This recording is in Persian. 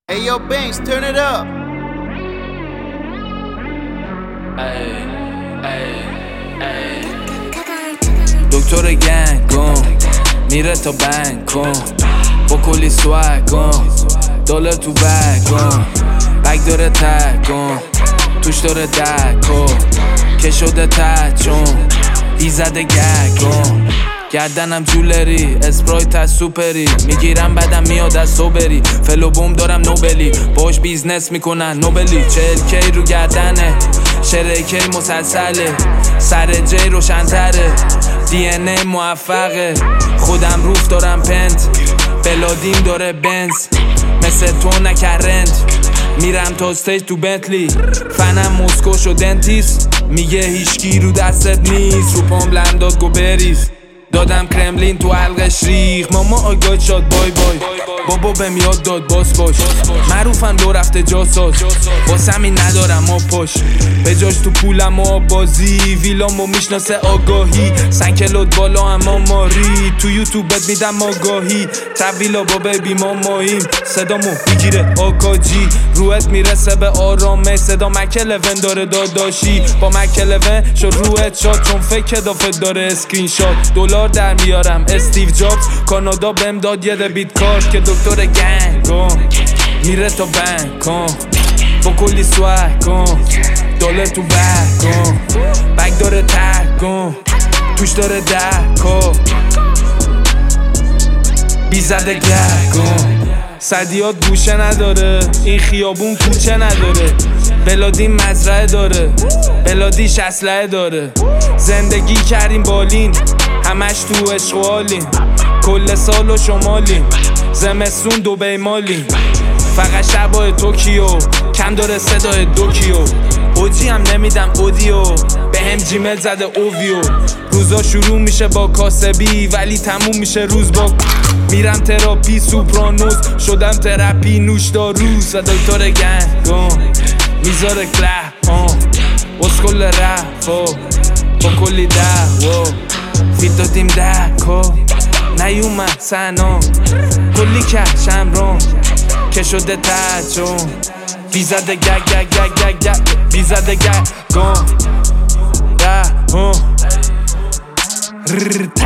Hey yo Banks, turn it up. دکتر گنگم میره تا بنکم با کلی سوگم دلار تو بگم بگ داره تگم توش داره دکم که شده تچون ایزده گگم گردنم جولری اسپرایت از سوپری میگیرم بدم میاد از صبری فلو بوم دارم نوبلی باش بیزنس میکنن نوبلی 40K رو گردنه شرکی مسلسله سر جی روشن‌تره DNA موفقه خودم روف دارم پنت بلادیم داره بنز مثل تو نکرند میرم تا استیج تو بنتلی فنم مسکو شو دنتیست میگه هیچکی رو دستت نیست رو پام لم داد گو بریز دادم کرملین تو حلقش ریخ ماما آگاد شاد بای بای بابا بهم یاد داد باس باش معروفم دو رفته جاساز واسمی ندارم پاش به جاش تو پولم و بازی ویلامو میشناسه آگاهی سنکلوت بالا اما ماری تو یوتیوب بد میدم آگاهی طویلا با بیبی ماماییم صدامو میگیره آکاجی روحت میرسه به آرامه صدا مکلون داره داداشی با مکلون شد روحت شاد چون فکر دافت داره اسکرین شات دلار در میارم استیو جابز کانادا بهم داد یه دبیت کارت که دکتر گنگم میره تا بنکم با کلی سوگم دلار تو بگم بگ داره تگم توش داره دکم بیزده گگم صدیات گوشه نداره این خیابون کوچه نداره بلادی مزرعه داره بلادیش اسلحه داره زندگی کردیم بالین همش تو عشق و حالیم کل سال و شمالیم زمستون دبی مالیم فقط شبای توکیو کم داره صدای دوکیو اوجی هم نمیدم اودیو به هم جیمل زده اوویو روزا شروع میشه با کاسبی ولی تموم میشه روز با میرم تراپی سوپرانوس شدم تراپی نوشداروز و دکتر گنگم میذاره کله اسکل رفا با کلی دعوا فیت دادیم دکا نیومد سنا کلی کش امران که شده تجون بیزده گگ گگ گگ گگ گگ بیزده گگم